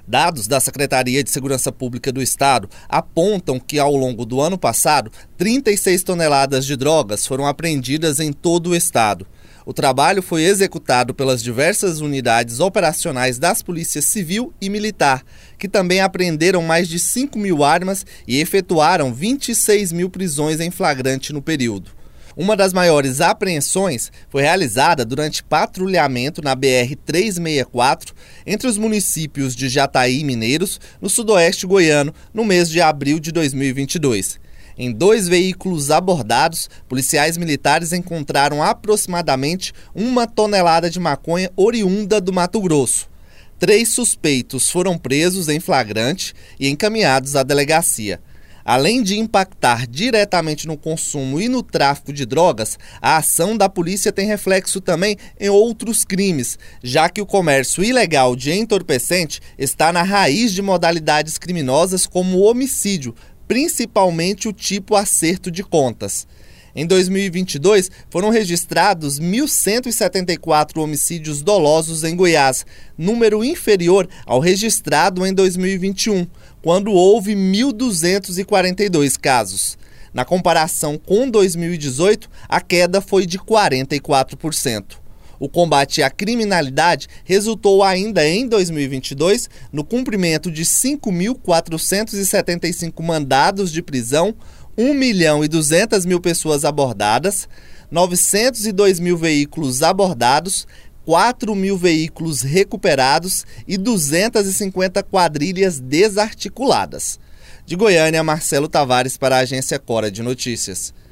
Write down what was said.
Dados da Secretaria de Segurança Pública do Estado apontam que, ao longo do ano passado, 36 toneladas de drogas foram apreendidas em todo o estado. O trabalho foi executado pelas diversas unidades operacionais das polícias civil e militar, que também apreenderam mais de 5 mil armas e efetuaram 26 mil prisões em flagrante no período. Uma das maiores apreensões foi realizada durante patrulhamento na BR-364 entre os municípios de Jataí e Mineiros, no sudoeste goiano, no mês de abril de 2022. Em 2 veículos abordados, policiais militares encontraram aproximadamente 1 tonelada de maconha oriunda do Mato Grosso. 3 suspeitos foram presos em flagrante e encaminhados à delegacia. Além de impactar diretamente no consumo e no tráfico de drogas, a ação da polícia tem reflexo também em outros crimes, já que o comércio ilegal de entorpecente está na raiz de modalidades criminosas como o homicídio, principalmente o tipo acerto de contas. Em 2022, foram registrados 1.174 homicídios dolosos em Goiás, número inferior ao registrado em 2021, quando houve 1.242 casos. Na comparação com 2018, a queda foi de 44%. O combate à criminalidade resultou ainda em 2022 no cumprimento de 5.475 mandados de prisão, 1.200.000 pessoas abordadas, 902 mil veículos abordados, 4 mil veículos recuperados e 250 quadrilhas desarticuladas. De Goiânia, Marcelo Tavares para a Agência Cora de Notícias.